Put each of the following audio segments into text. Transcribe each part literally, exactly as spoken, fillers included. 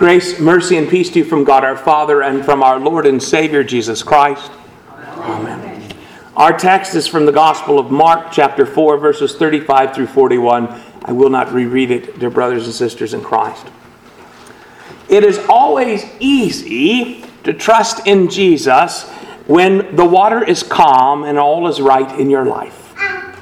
Grace, mercy, and peace to you from God our Father and from our Lord and Savior Jesus Christ. Amen. Our text is from the Gospel of Mark, chapter four, verses thirty-five through forty-one. I will not reread it, dear brothers and sisters in Christ. It is always easy to trust in Jesus when the water is calm and all is right in your life.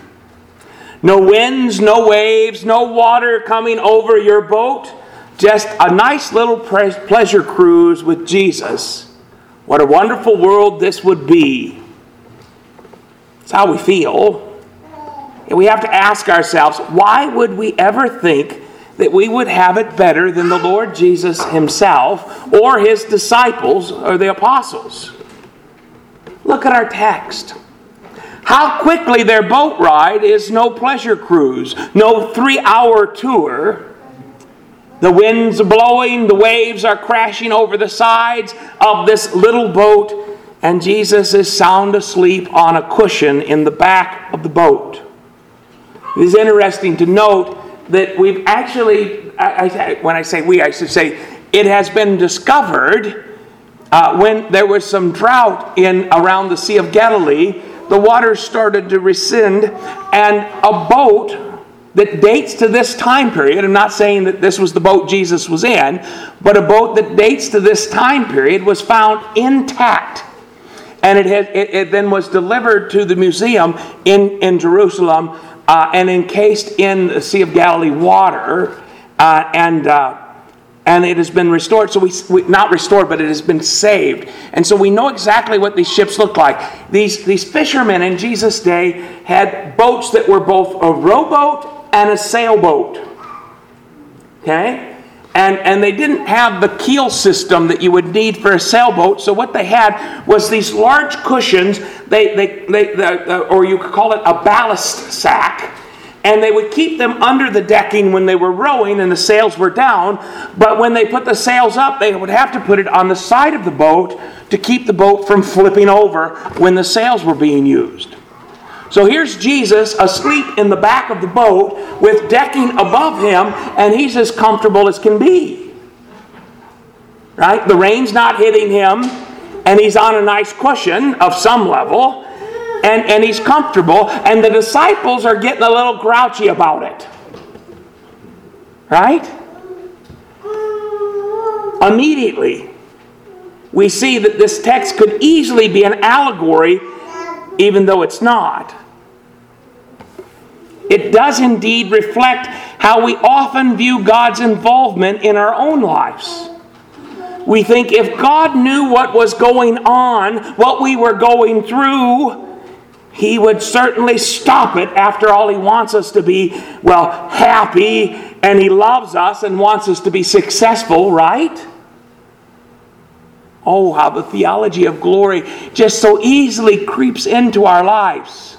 No winds, no waves, no water coming over your boat. Just a nice little pleasure cruise with Jesus. What a wonderful world this would be. That's how we feel. And we have to ask ourselves, why would we ever think that we would have it better than the Lord Jesus himself or his disciples or the apostles? Look at our text. How quickly their boat ride is no pleasure cruise, no three-hour tour. The winds are blowing, the waves are crashing over the sides of this little boat, and Jesus is sound asleep on a cushion in the back of the boat. It is interesting to note that we've actually, I, I, when I say we, I should say, it has been discovered uh, when there was some drought in around the Sea of Galilee. The waters started to rescind, and a boat that dates to this time period, I'm not saying that this was the boat Jesus was in, but a boat that dates to this time period was found intact. And it, had, it, it then was delivered to the museum in, in Jerusalem uh, and encased in the Sea of Galilee water. Uh, and uh, and it has been restored. So we, we not restored, but it has been saved. And so we know exactly what these ships look like. These, these fishermen in Jesus' day had boats that were both a rowboat and a sailboat. Okay? And, and they didn't have the keel system that you would need for a sailboat. So what they had was these large cushions, they, they, they, they, or you could call it a ballast sack. And they would keep them under the decking when they were rowing and the sails were down. But when they put the sails up, they would have to put it on the side of the boat to keep the boat from flipping over when the sails were being used. So here's Jesus asleep in the back of the boat with decking above him, and he's as comfortable as can be. Right? The rain's not hitting him, and he's on a nice cushion of some level, and, and he's comfortable, and the disciples are getting a little grouchy about it. Right? Immediately, we see that this text could easily be an allegory, even though it's not. It does indeed reflect how we often view God's involvement in our own lives. We think if God knew what was going on, what we were going through, he would certainly stop it. After all, he wants us to be, well, happy, and he loves us and wants us to be successful, right? Oh, how the theology of glory just so easily creeps into our lives.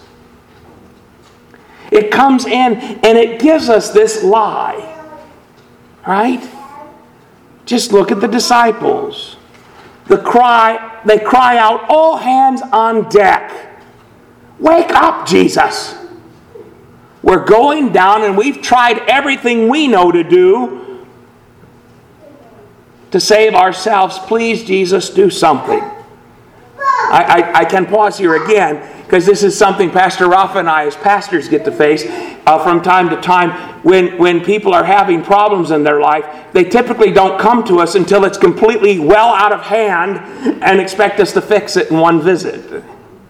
It comes in and it gives us this lie. Right? Just look at the disciples. The cry, they cry out, all hands on deck. Wake up, Jesus. We're going down and we've tried everything we know to do to save ourselves. Please, Jesus, do something. I, I, I can pause here again because this is something Pastor Rafa and I as pastors get to face uh, from time to time. When, when people are having problems in their life, they typically don't come to us until it's completely well out of hand and expect us to fix it in one visit.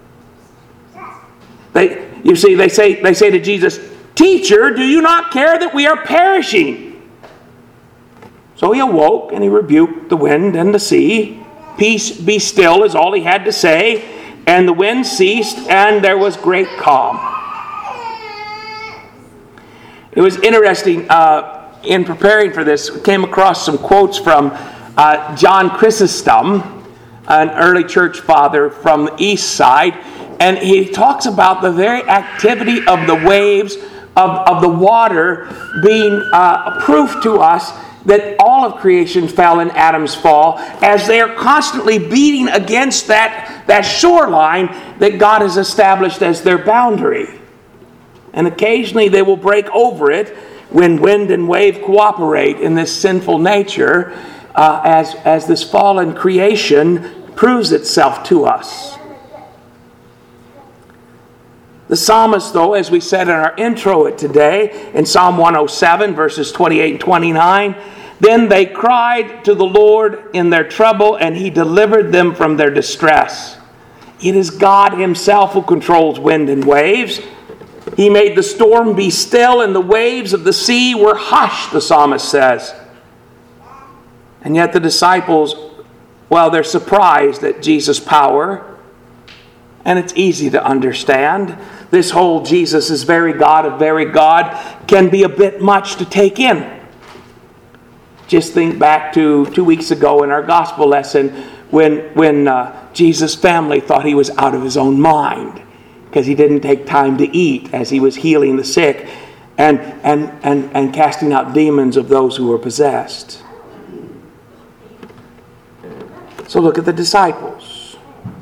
They, you see, they say, they say to Jesus, "Teacher, do you not care that we are perishing?" So he awoke and he rebuked the wind and the sea. "Peace, be still," is all he had to say. And the wind ceased and there was great calm. It was interesting, uh, in preparing for this, we came across some quotes from uh, John Chrysostom, an early church father from the east side. And he talks about the very activity of the waves, of, of the water being uh, a proof to us that all of creation fell in Adam's fall, as they are constantly beating against that, that shoreline that God has established as their boundary. And occasionally they will break over it when wind and wave cooperate in this sinful nature. uh, as, as this fallen creation proves itself to us. The psalmist, though, as we said in our intro today, in Psalm one oh seven, verses twenty-eight and twenty-nine, then they cried to the Lord in their trouble, and He delivered them from their distress. It is God Himself who controls wind and waves. He made the storm be still, and the waves of the sea were hushed, the psalmist says. And yet the disciples, well, they're surprised at Jesus' power. And it's easy to understand. This whole Jesus is very God of very God can be a bit much to take in. Just think back to two weeks ago in our gospel lesson when, when uh, Jesus' family thought He was out of His own mind because He didn't take time to eat as He was healing the sick and, and, and, and casting out demons of those who were possessed. So look at the disciples.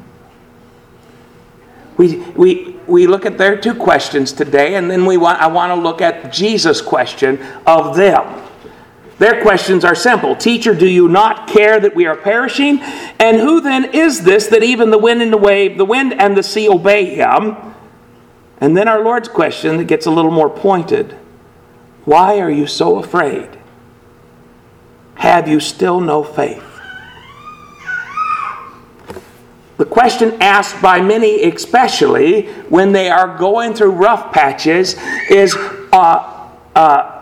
We, we, we look at their two questions today, and then we want, I want to look at Jesus' question of them. Their questions are simple. Teacher, do you not care that we are perishing? And who then is this that even the wind and the wave, the wind and the sea obey Him? And then our Lord's question that gets a little more pointed. Why are you so afraid? Have you still no faith? The question asked by many, especially when they are going through rough patches, is, uh, uh,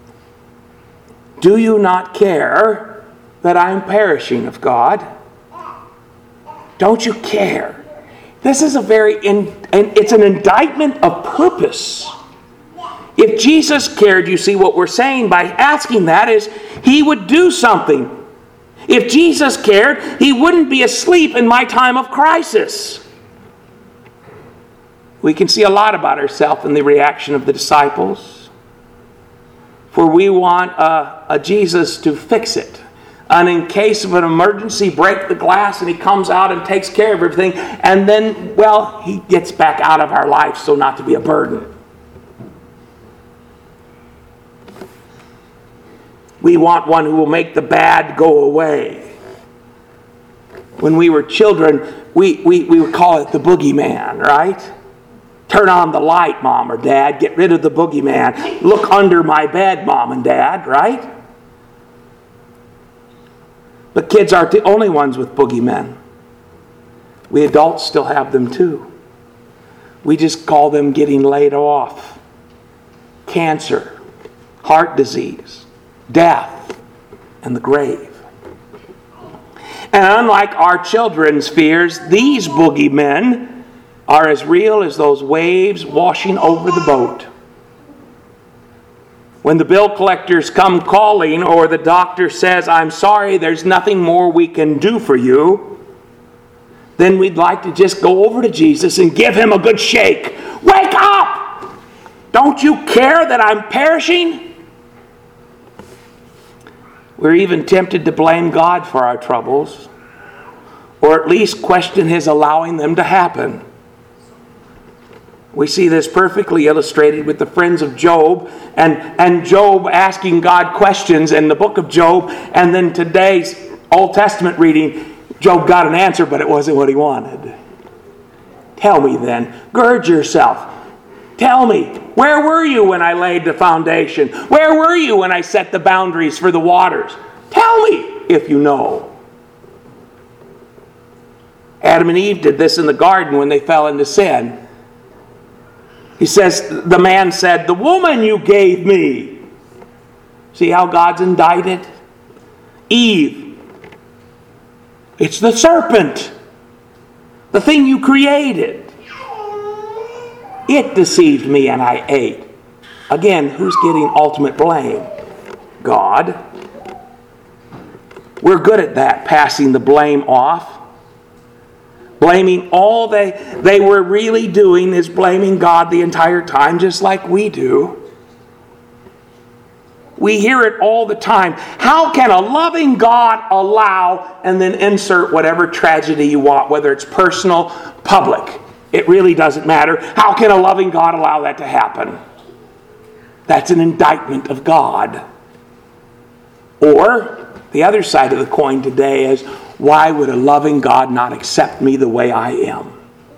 do you not care that I'm perishing of God? Don't you care? This is a very, in, and it's an indictment of purpose. If Jesus cared, you see what we're saying by asking that is, He would do something. If Jesus cared, He wouldn't be asleep in my time of crisis. We can see a lot about ourselves in the reaction of the disciples. For we want a, a Jesus to fix it. And in case of an emergency, break the glass and He comes out and takes care of everything. And then, well, He gets back out of our life so not to be a burden. We want one who will make the bad go away. When we were children, we, we, we would call it the boogeyman, right? Turn on the light, Mom or Dad. Get rid of the boogeyman. Look under my bed, Mom and Dad, right? But kids aren't the only ones with boogeymen. We adults still have them too. We just call them getting laid off. Cancer, heart disease, death, and the grave. And unlike our children's fears, these boogeymen are as real as those waves washing over the boat. When the bill collectors come calling or the doctor says, I'm sorry, there's nothing more we can do for you, then we'd like to just go over to Jesus and give Him a good shake. Wake up! Don't you care that I'm perishing? We're even tempted to blame God for our troubles, or at least question His allowing them to happen. We see this perfectly illustrated with the friends of Job, and, and Job asking God questions in the book of Job, and then today's Old Testament reading, Job got an answer, but it wasn't what he wanted. Tell me then, gird yourself. Tell me, where were you when I laid the foundation? Where were you when I set the boundaries for the waters? Tell me if you know. Adam and Eve did this in the garden when they fell into sin. He says, the man said, the woman you gave me. See how God's indicted? Eve, it's the serpent, the thing you created. It deceived me and I ate. Again, who's getting ultimate blame? God. We're good at that, passing the blame off. Blaming all they, they were really doing is blaming God the entire time, just like we do. We hear it all the time. How can a loving God allow, and then insert whatever tragedy you want, whether it's personal, public. It really doesn't matter. How can a loving God allow that to happen? That's an indictment of God. Or, The other side of the coin today is, why would a loving God not accept me the way I am?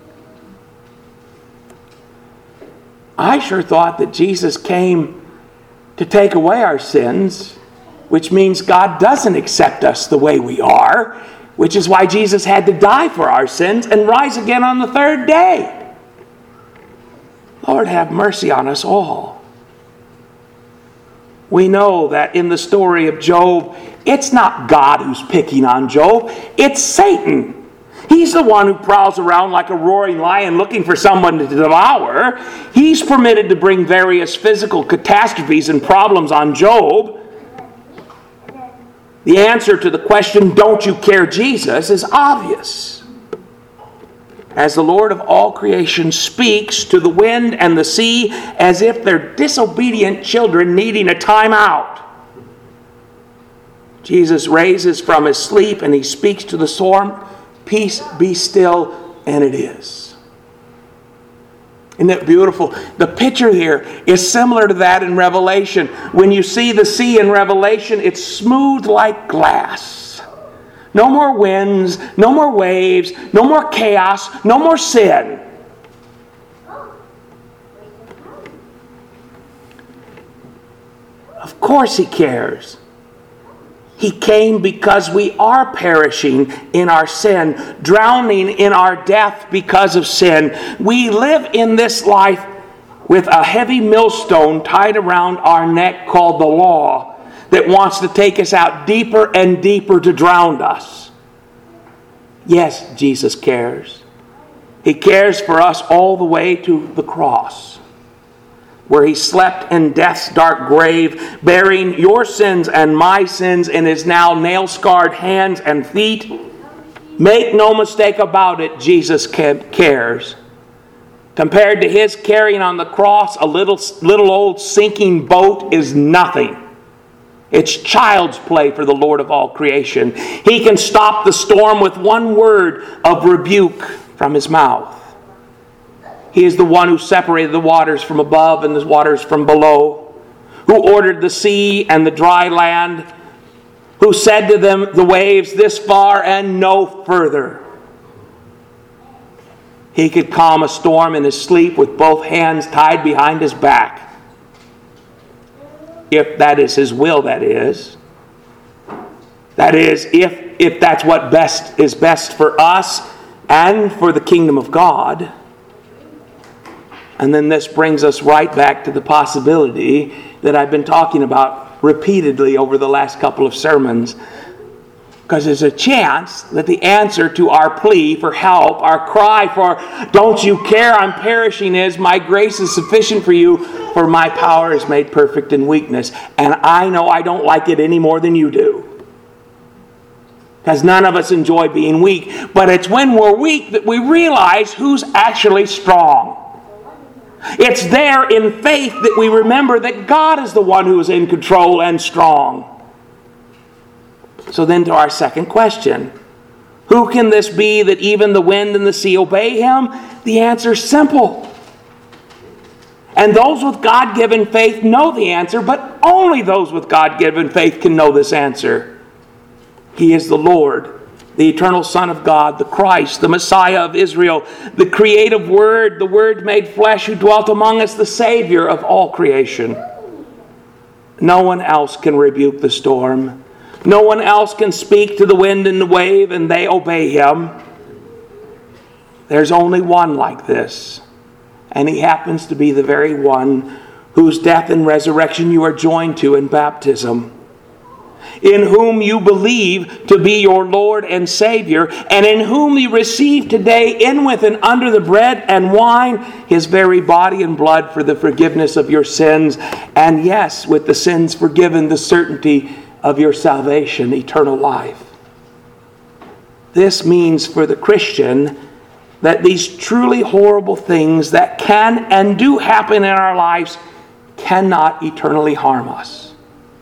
I sure thought that Jesus came to take away our sins, which means God doesn't accept us the way we are, which is why Jesus had to die for our sins and rise again on the third day. Lord, have mercy on us all. We know that in the story of Job, it's not God who's picking on Job, it's Satan. He's the one who prowls around like a roaring lion looking for someone to devour. He's permitted to bring various physical catastrophes and problems on Job. The answer to the question, don't you care Jesus, is obvious. As the Lord of all creation speaks to the wind and the sea as if they're disobedient children needing a time out. Jesus raises from his sleep and he speaks to the storm, peace, be still, and it is. Isn't that beautiful? The picture here is similar to that in Revelation. When you see the sea in Revelation, it's smooth like glass. No more winds, no more waves, no more chaos, no more sin. Of course he cares. He came because we are perishing in our sin, drowning in our death because of sin. We live in this life with a heavy millstone tied around our neck called the law that wants to take us out deeper and deeper to drown us. Yes, Jesus cares. He cares for us all the way to the cross, where he slept in death's dark grave, bearing your sins and my sins in his now nail-scarred hands and feet. Make no mistake about it, Jesus cares. Compared to his carrying on the cross, a little, little old sinking boat is nothing. It's child's play for the Lord of all creation. He can stop the storm with one word of rebuke from his mouth. He is the one who separated the waters from above and the waters from below, who ordered the sea and the dry land, who said to them, the waves, this far and no further. He could calm a storm in his sleep with both hands tied behind his back. If that is his will, that is. That is, if, if that's what best is best for us and for the kingdom of God. And then this brings us right back to the possibility that I've been talking about repeatedly over the last couple of sermons. Because there's a chance that the answer to our plea for help, our cry for, don't you care, I'm perishing, is, my grace is sufficient for you, for my power is made perfect in weakness. And I know I don't like it any more than you do. Because none of us enjoy being weak. But it's when we're weak that we realize who's actually strong. It's there in faith that we remember that God is the one who is in control and strong. So then to our second question. Who can this be that even the wind and the sea obey him? The answer is simple. And those with God-given faith know the answer, but only those with God-given faith can know this answer. He is the Lord, the eternal Son of God, the Christ, the Messiah of Israel, the creative Word, the Word made flesh who dwelt among us, the Savior of all creation. No one else can rebuke the storm. No one else can speak to the wind and the wave and they obey him. There's only one like this. And he happens to be the very one whose death and resurrection you are joined to in baptism, in whom you believe to be your Lord and Savior, and in whom you receive today in with and under the bread and wine his very body and blood for the forgiveness of your sins, and yes, with the sins forgiven, the certainty of your salvation, eternal life. This means for the Christian that these truly horrible things that can and do happen in our lives cannot eternally harm us.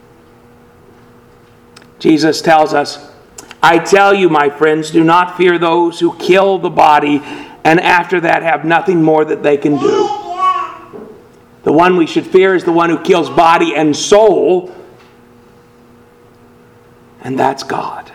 Jesus tells us, I tell you, my friends, do not fear those who kill the body and after that have nothing more that they can do. The one we should fear is the one who kills body and soul and that's God.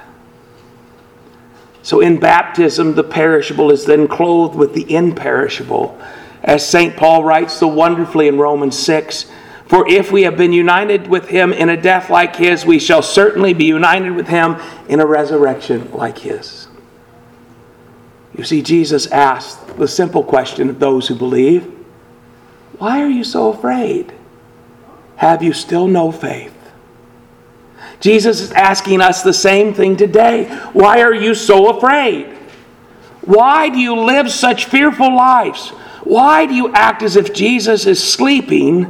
So in baptism, the perishable is then clothed with the imperishable. As Saint Paul writes so wonderfully in Romans six, for if we have been united with him in a death like his, we shall certainly be united with him in a resurrection like his. You see, Jesus asked the simple question of those who believe, why are you so afraid? Have you still no faith? Jesus is asking us the same thing today. Why are you so afraid? Why do you live such fearful lives? Why do you act as if Jesus is sleeping?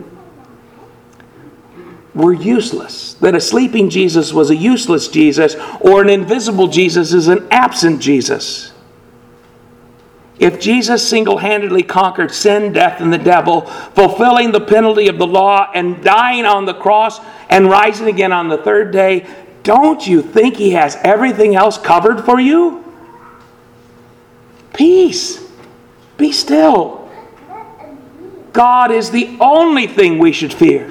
Were useless. That a sleeping Jesus was a useless Jesus, or an invisible Jesus is an absent Jesus. If Jesus single-handedly conquered sin, death, and the devil, fulfilling the penalty of the law and dying on the cross and rising again on the third day, don't you think he has everything else covered for you? Peace. Be still. God is the only thing we should fear.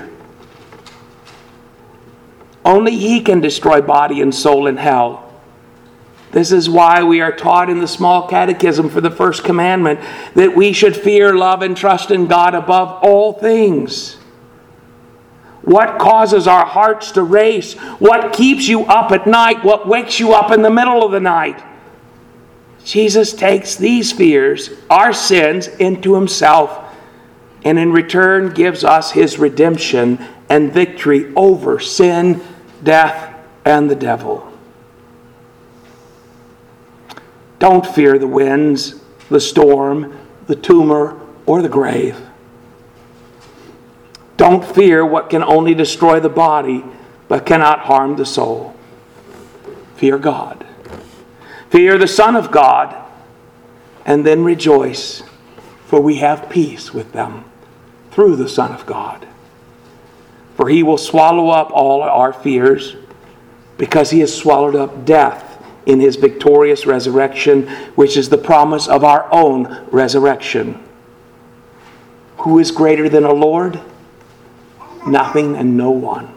Only he can destroy body and soul in hell. This is why we are taught in the small catechism for the first commandment that we should fear, love, and trust in God above all things. What causes our hearts to race? What keeps you up at night? What wakes you up in the middle of the night? Jesus takes these fears, our sins, into himself, and in return gives us his redemption and victory over sin, death, and the devil. Don't fear the winds, the storm, the tumor, or the grave. Don't fear what can only destroy the body, but cannot harm the soul. Fear God. Fear the Son of God, and then rejoice, for we have peace with them through the Son of God. For he will swallow up all our fears, because he has swallowed up death in his victorious resurrection, which is the promise of our own resurrection. Who is greater than a Lord? Nothing and no one.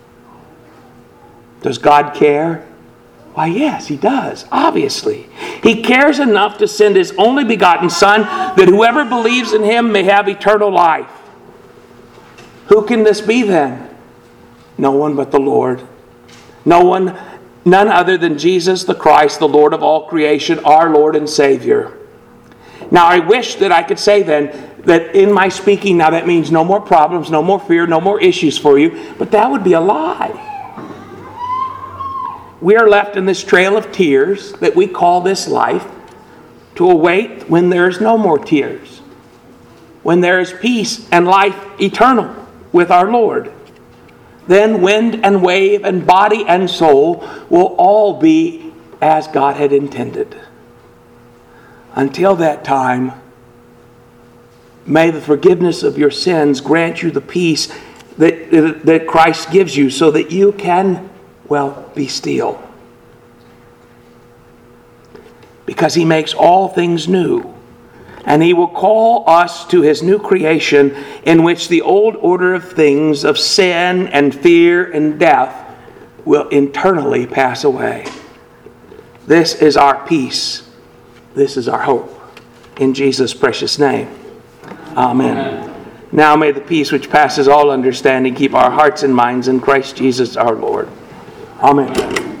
Does God care? Why, yes, he does, obviously. He cares enough to send his only begotten Son, that whoever believes in him may have eternal life. Who can this be then? No one but the Lord. No one, none other than Jesus the Christ, the Lord of all creation, our Lord and Savior. Now I wish that I could say then that in my speaking now that means no more problems, no more fear, no more issues for you, but that would be a lie. We are left in this trail of tears that we call this life to await when there is no more tears, when there is peace and life eternal with our Lord. Then wind and wave and body and soul will all be as God had intended. Until that time, may the forgiveness of your sins grant you the peace that, that Christ gives you, so that you can, well, be still. Because he makes all things new. And he will call us to his new creation, in which the old order of things, of sin and fear and death, will internally pass away. This is our peace. This is our hope. In Jesus' precious name. Amen. Amen. Now may the peace which passes all understanding keep our hearts and minds in Christ Jesus our Lord. Amen.